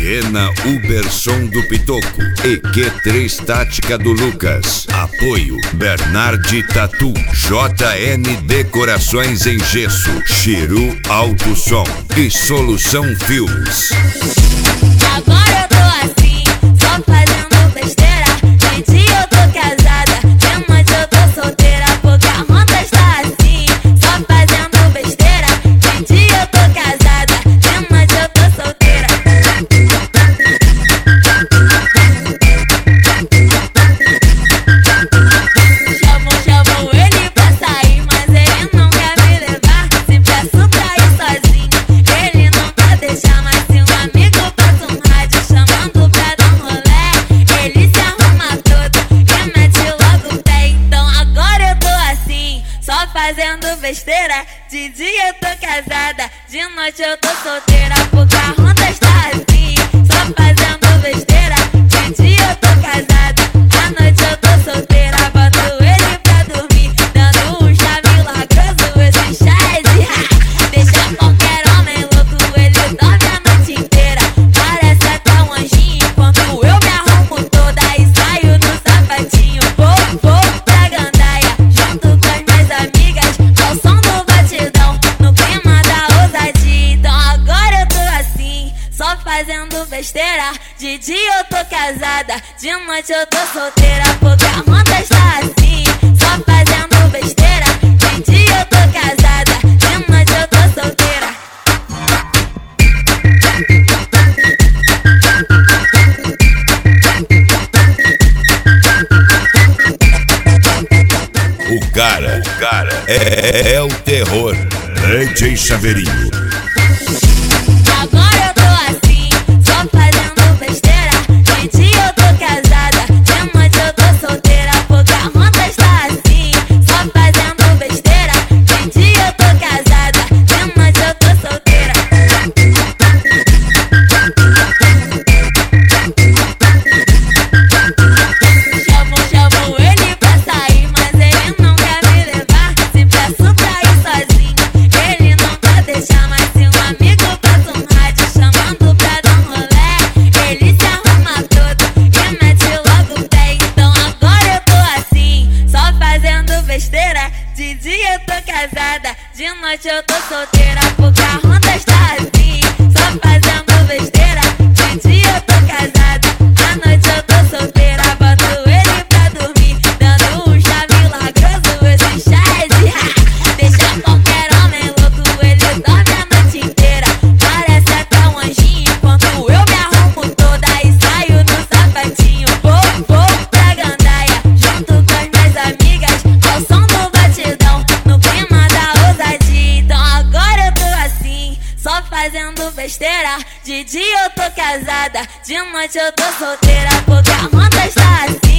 Siena Uberson do Pitoco, EQ3 Tática do Lucas. Apoio Bernardi Tatu, JN Decorações em Gesso, Chiru Alto Som e Solução Filmes. Agora eu tô assim, só fazendo besteira. De dia eu tô casada, de noite eu tô solteira. Pocahontas tá assim, só fazendo besteira. De dia eu tô casada, de noite eu tô solteira. Chamo ele pra sair, mas ele não quer me levar. Se peço pra ir sozinho, ele não quer deixar. Mas se um amigo passa um rádio chamando pra dar um rolê, ele se arruma todo e mete logo o pé. Então agora eu tô assim, só fazendo besteira. De dia eu tô casada, de noite eu tô solteira. Pocahontas tá assim, só fazendo besteira. De dia eu tô casada, à noite eu tô solteira. Boto ele pra dormir, dando um chá milagroso. Esse chá é de deixa qualquer homem louco. Ele dorme a noite inteira, parece até um anjinho. Quando eu me arrumo toda e saio no sapatinho, vou pra gandaia, junto com as minhas amigas, ao som do batidão, no clima da ousadia. Então agora eu tô assim, só fazendo besteira. De dia eu tô casada, de noite eu tô solteira. Pocahontas tá assim, só fazendo besteira. De dia eu tô casada, de noite eu tô solteira. O cara é o terror. DJ Chaveirinho. Agora eu tô assim, só fazendo besteira. De dia eu tô casada, de noite eu tô solteira. Pocahontas tá assim, só fazendo besteira. De dia eu tô casada, de noite eu tô solteira. Chamo ele pra sair, mas ele não quer me levar. Se peço pra ir sozinho, ele não quer deixar. Mas se um amigo passa um rádio chamando pra dar um rolê, ele se arruma todo e mete logo o pé. Então agora eu tô assim, só fazendo besteira. De dia eu tô casada, de noite eu tô solteira. Pocahontas tá assim, só fazendo besteira. De dia eu tô casada, à noite eu tô solteira. Boto ele pra dormir, dando um chá milagroso. Esse chá é de deixa qualquer homem louco. Ele dorme a noite inteira, parece até um anjinho. Quando eu me arrumo toda e saio no sapatinho, vou pra gandaia, junto com as minhas amigas, ao som do batidão, no clima da ousadia. Então agora eu tô assim, só fazendo besteira. De dia eu tô casada, de noite eu tô solteira. Pocahontas tá assim,